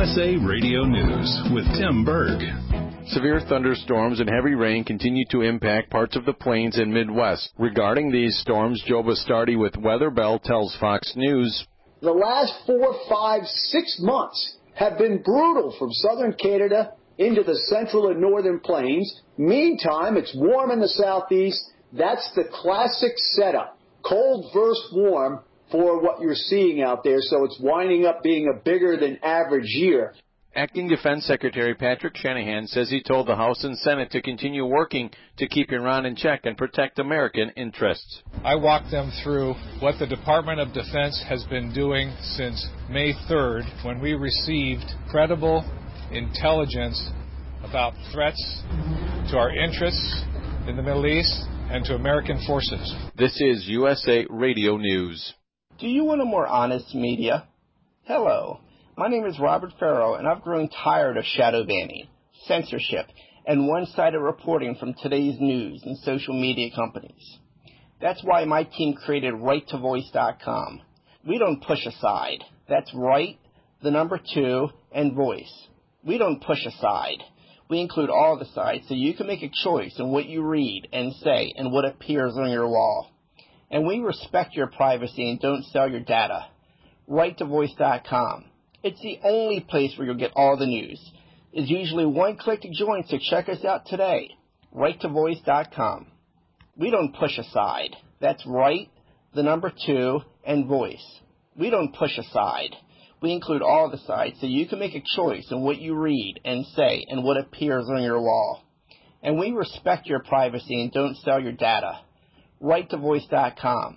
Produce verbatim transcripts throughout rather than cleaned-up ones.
S A Radio News with Tim Berg. Severe thunderstorms and heavy rain continue to impact parts of the plains and Midwest. Regarding these storms, Joe Bastardi with Weather Bell tells Fox News. The last four, five, six months have been brutal from southern Canada into the central and northern plains. Meantime, it's warm in the southeast. That's the classic setup. Cold versus warm for what you're seeing out there, so it's winding up being a bigger than average year. Acting Defense Secretary Patrick Shanahan says he told the House and Senate to continue working to keep Iran in check and protect American interests. I walked them through what the Department of Defense has been doing since May third, when we received credible intelligence about threats to our interests in the Middle East and to American forces. This is U S A Radio News. Do you want a more honest media? Hello. My name is Robert Farrow, and I've grown tired of shadow banning, censorship, and one-sided reporting from today's news and social media companies. That's why my team created right to voice dot com. We don't push aside. That's right, the number two, and voice. We don't push aside. We include all the sides so you can make a choice in what you read and say and what appears on your wall. And we respect your privacy and don't sell your data. right to voice dot com. It's the only place where you'll get all the news. It's usually one click to join, so check us out today. right to voice dot com. We don't push aside. That's right, the number two, and voice. We don't push aside. We include all the sides so you can make a choice in what you read and say and what appears on your wall. And we respect your privacy and don't sell your data. right to voice dot com.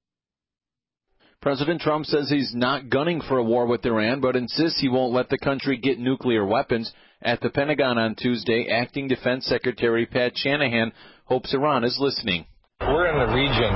President Trump says he's not gunning for a war with Iran, but insists he won't let the country get nuclear weapons. At the Pentagon on Tuesday, Acting Defense Secretary Pat Shanahan hopes Iran is listening. We're in the region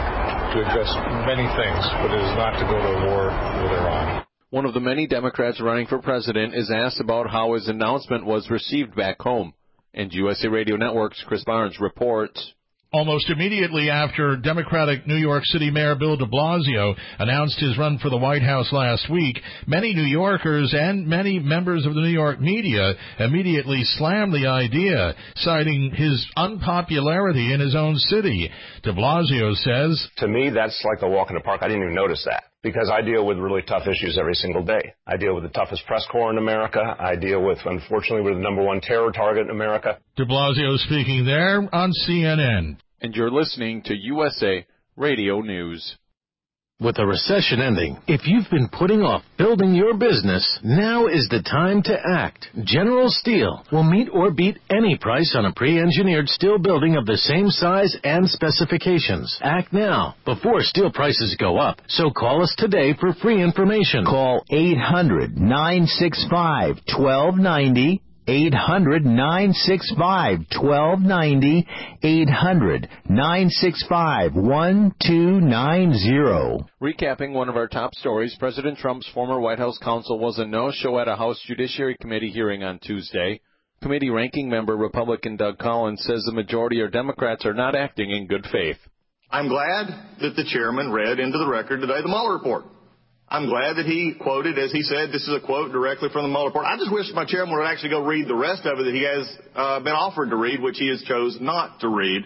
to address many things, but it is not to go to war with Iran. One of the many Democrats running for president is asked about how his announcement was received back home. And U S A Radio Network's Chris Barnes reports. Almost immediately after Democratic New York City Mayor Bill de Blasio announced his run for the White House last week, many New Yorkers and many members of the New York media immediately slammed the idea, citing his unpopularity in his own city. De Blasio says, "To me, that's like a walk in the park. I didn't even notice that, because I deal with really tough issues every single day. I deal with the toughest press corps in America. I deal with, unfortunately, we're the number one terror target in America." De Blasio speaking there on C N N. And you're listening to U S A Radio News. With the recession ending, if you've been putting off building your business, now is the time to act. General Steel will meet or beat any price on a pre-engineered steel building of the same size and specifications. Act now, before steel prices go up. So call us today for free information. Call eight hundred, nine six five, one two nine zero. eight hundred, nine six five, one two nine zero. eight hundred, nine six five, one two nine zero. Recapping one of our top stories, President Trump's former White House counsel was a no-show at a House Judiciary Committee hearing on Tuesday. Committee ranking member Republican Doug Collins says the majority of Democrats are not acting in good faith. I'm glad that the chairman read into the record today the Mueller report. I'm glad that he quoted, as he said, this is a quote directly from the Mueller report. I just wish my chairman would actually go read the rest of it that he has uh, been offered to read, which he has chose not to read.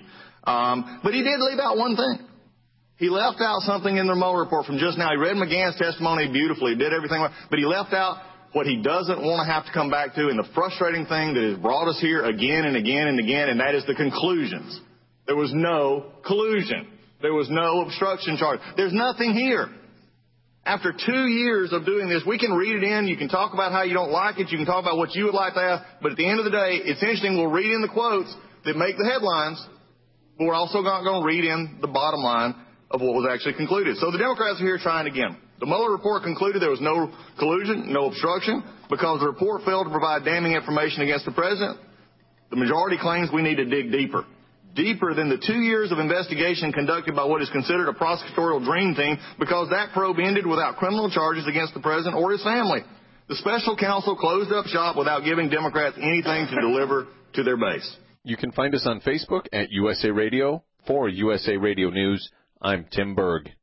Um, but he did leave out one thing. He left out something in the Mueller report from just now. He read McGahn's testimony beautifully, did everything right, but he left out what he doesn't want to have to come back to, and the frustrating thing that has brought us here again and again and again, and that is the conclusions. There was no collusion. There was no obstruction charge. There's nothing here. After two years of doing this, we can read it in. You can talk about how you don't like it. You can talk about what you would like to have. But at the end of the day, it's interesting. We'll read in the quotes that make the headlines, but we're also not going to read in the bottom line of what was actually concluded. So the Democrats are here trying again. The Mueller report concluded there was no collusion, no obstruction, because the report failed to provide damning information against the president. The majority claims we need to dig deeper. Deeper than the two years of investigation conducted by what is considered a prosecutorial dream team, because that probe ended without criminal charges against the president or his family. The special counsel closed up shop without giving Democrats anything to deliver to their base. You can find us on Facebook at U S A Radio. For U S A Radio News, I'm Tim Berg.